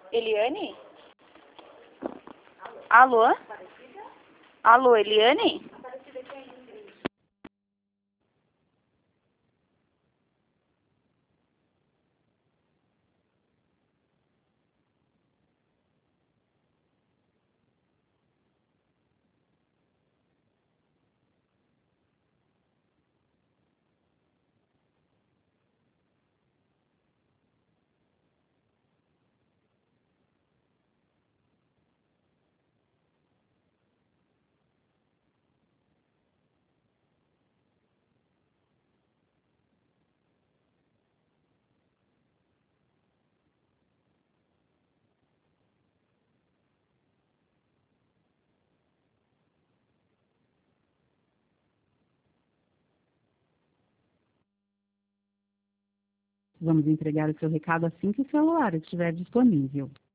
Eliane? Alô? Alô, Eliane? Vamos entregar o seu recado assim que o celular estiver disponível.